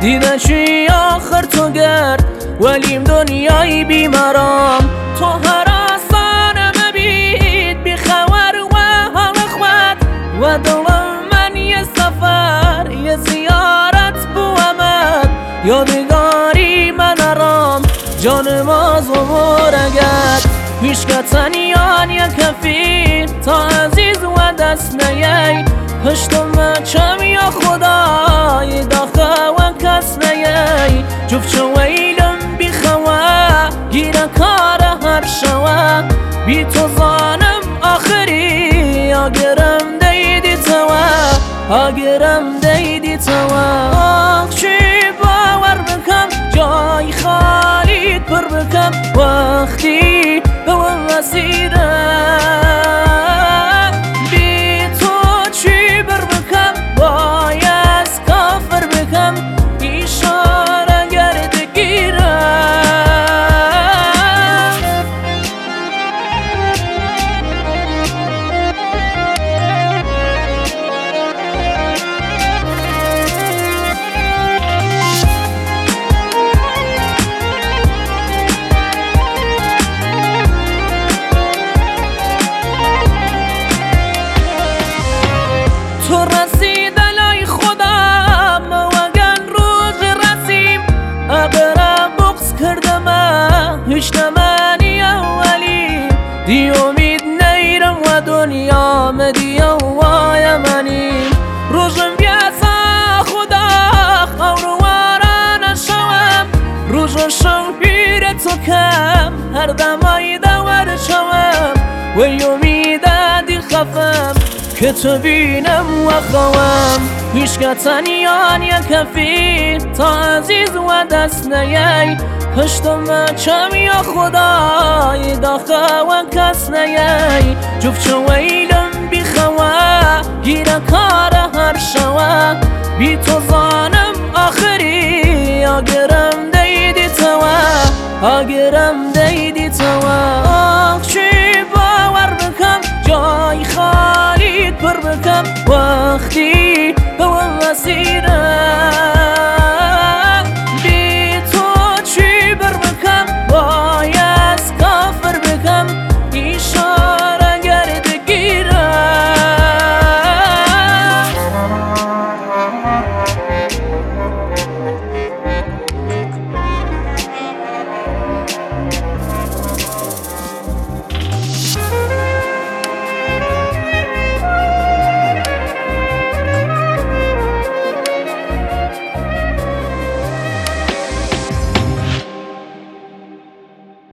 دیده چی آخر تو گرد ولیم دنیای بیمارم تو هر آسانم بید بی خبر و حال خود و دلم من یه سفر یه زیارت بو امد یادگاری من ارام جانم از مرگت هیچ که تنیان یا کفی تا عزیز و دست نیای پشتم چم یا خدای داخل و کس نیای جفت چو ویلم بی خواه گیره کار هر شوه بی تو زانم آخری آگرم دیدی توه آگرم دیدی توه آخ چی باور بکم جای خالیت پر بکم وقتی به وسیره بی تو چی بر بکم باید کافر بکم ایشاره گرد گیرم تو رسید لای خودم وگن روز رسیم اقرا بغض کردم هیچ نمانی اولی دی امید نیرم و دنیا مدی وای منیم روزم بیاسا خدا خوروارا نشوم روزشم پیر تو کم هر دمای دور شوم و امید دی خفم که تو بینم و خوام هیچ که تنیان یا کفی تا عزیز و دست نیای پشتم چم یا خدای داخل و کس نیای جفت چو ویلم بی خواه گیره کار هر شوه بی تو زانم آخری آگرم دیدی توه آگرم دیدی توه آخ چی باور بکم جای خالیت پر بکم وقتی به وسیله